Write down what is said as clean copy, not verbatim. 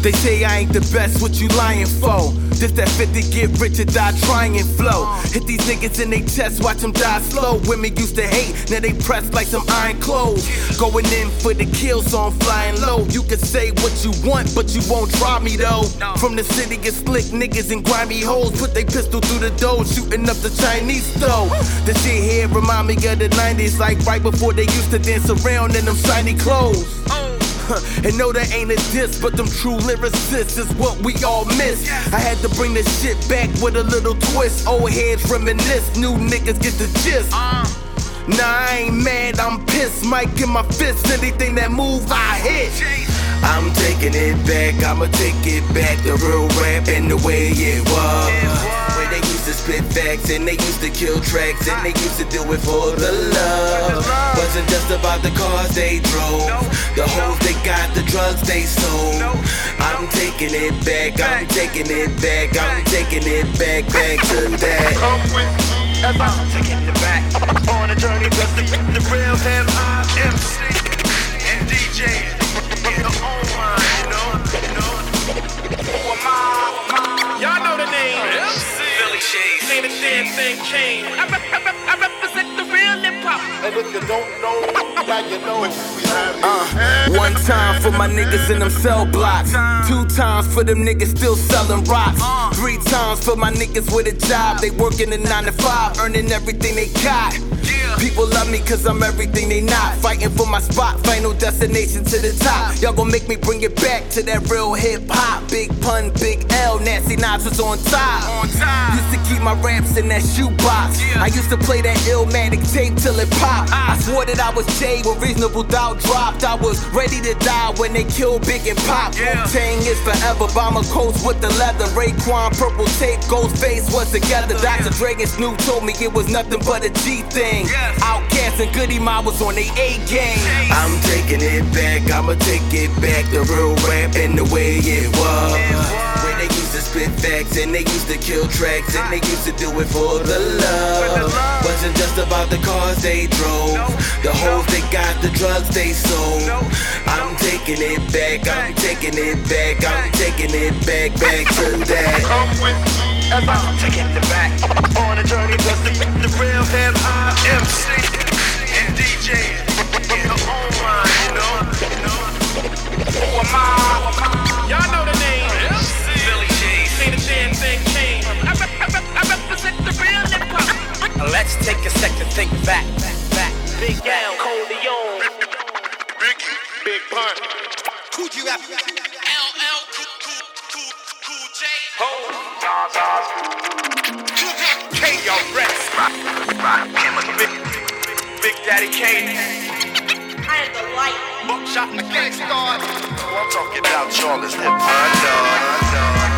They say I ain't the best, what you lying for? This that 50 get rich or die trying flow. Hit these niggas in they chest, watch them die slow. Women used to hate, now they press like some iron clothes. Going in for the kill, so I'm flying low. You can say what you want, but you won't try me though. From the city get slick niggas and grimy hoes. Put they pistol through the door, shooting up the Chinese stove. The shit here remind me of the 90s, like right before they used to dance around in them shiny clothes. And no, that ain't a diss, but them true lyricists is what we all miss. I had to bring this shit back with a little twist. Old heads reminisce, new niggas get the gist. Nah, I ain't mad, I'm pissed. Mic in my fist, anything that move, I hit. I'm taking it back, I'ma take it back. The real rap and the way it was. Where they used to spit facts and they used to kill tracks and they used to do it for the love. Wasn't just about the cars they drove, the hoes they got, the drugs they sold. I'm taking it back, I'm taking it back, I'm taking it back to that. Come with me as I'm taking it back on a journey with the real hip-hop MC and DJ. Y'all know the name. Billy Shades. Ain't a damn thing changed. I represent the real hip hop. And if you don't know, now you know. One time for my niggas in them cell blocks. 2 times for them niggas still selling rocks. 3 times for my niggas with a job. They working a 9 to 5, earning everything they got. People love me cause I'm everything they not. Fighting for my spot, final destination to the top. Y'all gon' make me bring it back to that real hip hop. Big pun, big L, Nasty Knobs was on top. Used to keep my raps in that shoebox. I used to play that Illmatic tape till it popped. I swore that I was Jay when Reasonable Doubt dropped. I was ready to die when they killed Big and Pop. Wu-Tang is forever, bomber coats with the leather. Raekwon, purple tape, Ghostface was together. Dr. Dre and Snoop told me it was nothing but a G thing. Outkast and Goody Mob was on they A game. I'm taking it back, I'ma take it back. The real rap and the way it was. Where they used to spit facts and they used to kill tracks and they used to do it for the love. Wasn't just about the cars they drove, the hoes they got, the drugs they sold. I'm taking it back, I'm taking it back, I'm taking it back to that. Come with me as I'm taking it back on a journey with the real hip-hop MC and DJ. In your own mind, you know. Who am I? Y'all know the name. Billy Shades. Ain't a damn thing changed. I represent the real hip-hop. Let's take a second, think back. Big L, Coleon, Big Pun, Coogee Rap, LL, Cool J, Ho, K, y'all Rex, Big Daddy Kane. I am the light. Buckshot and the Gangstar. I'm talking about Charles Hip, dog.